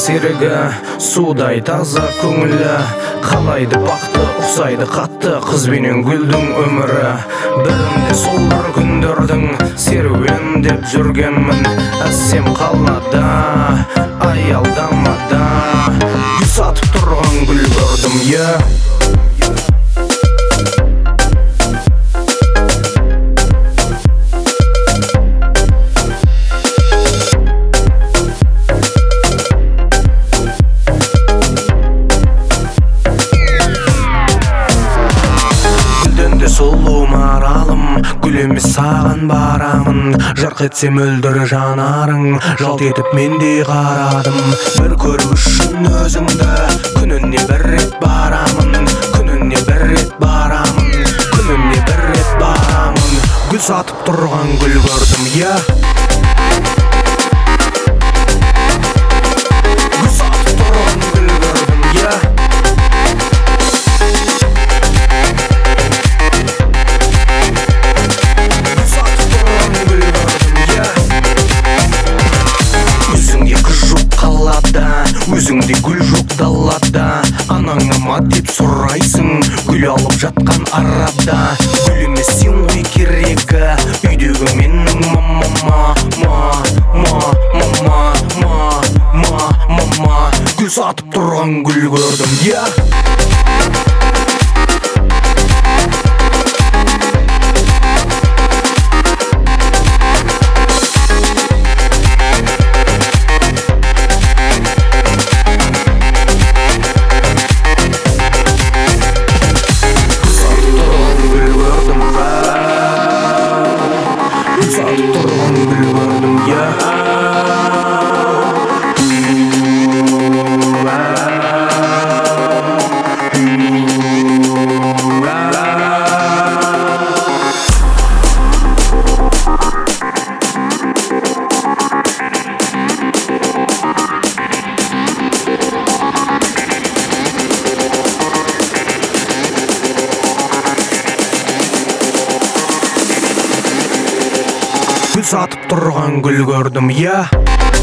серігі, судай таза көңілі, қалайды бақты, ұқсайды қатты қызбенен гүлдің өмірі. Бірінде сол бір күндердің серуендеп жүргенмін, әсем қалада, аялдамада гүл сатып тұрған гүл көрдім, сұлу маралым, гүл емес саған барамын. Жарқ етсе мөлдір жанарың, жалт етіп менде қарадым. Бір көру үшін өзіңді, күніне бір рет барамын, күніне бір рет барамын, күніне бір рет барамын. Гүл сатып тұрған гүл көрдім, гүл сатып тұрған гүл көрдім, өзіңде гүл жоқ далада, анаңа ма деп сұрайсың, гүл алып жатқан арада. Гүл емес сен ғой керегі, үйдегі менің мама. Гүл сатып тұрған гүл көрдім, гүл сатып тұрған гүл көрдім,